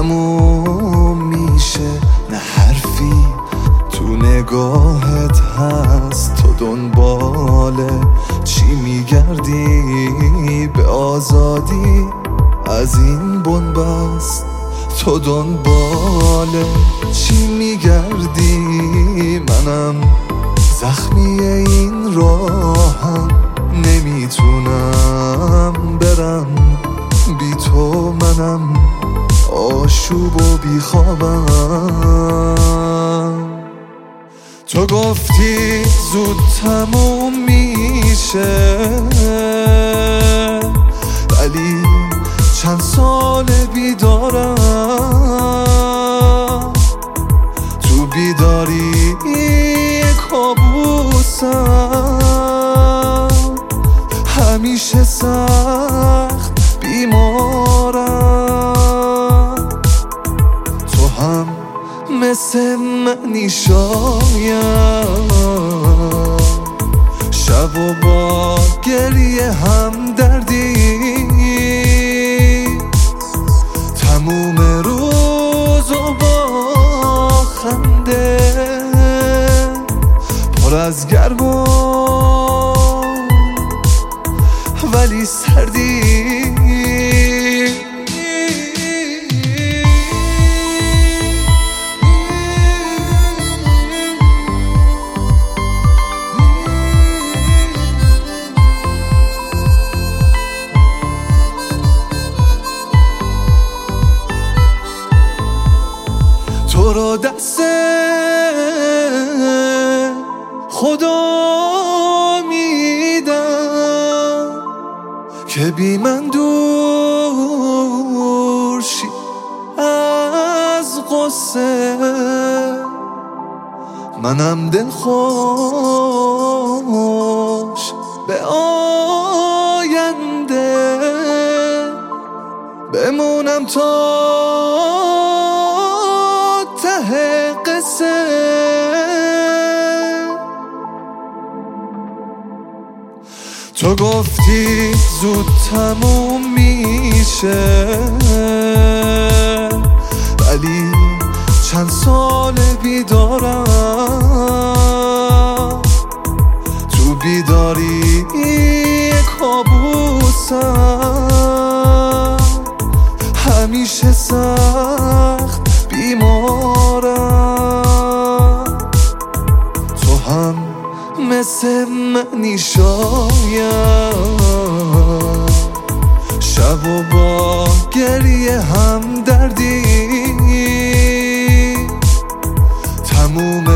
تموم میشه، نه حرفی تو نگاهت هست. تو دنبال چی میگردی؟ به آزادی از این بنبست. تو دنبال چی میگردی؟ منم زخمی این راهم، نمیتونم برم بی تو. منم آشوب و بیخوابم. تو گفتی زود تموم میشه، ولی چند سال بیدارم. تو بیداری کابوسم، همیشه سخت بیمارم. تو هم مثل منی شاید، شب و با گریه هم دردی، تموم روز و با خنده، پر از گرما ولی سردی. تو رو دست خدا میدم که بی من دور شی از غصه. منم دل خوش به آینده، بمونم تا ته قصه. تو گفتی زود تموم میشه، ولی چند سال بیدارم. تو بیداری کابوسم، همیشه سخت بیمارم. تو هم مثل منی شاید، شب و با گریه هم دردی، تموم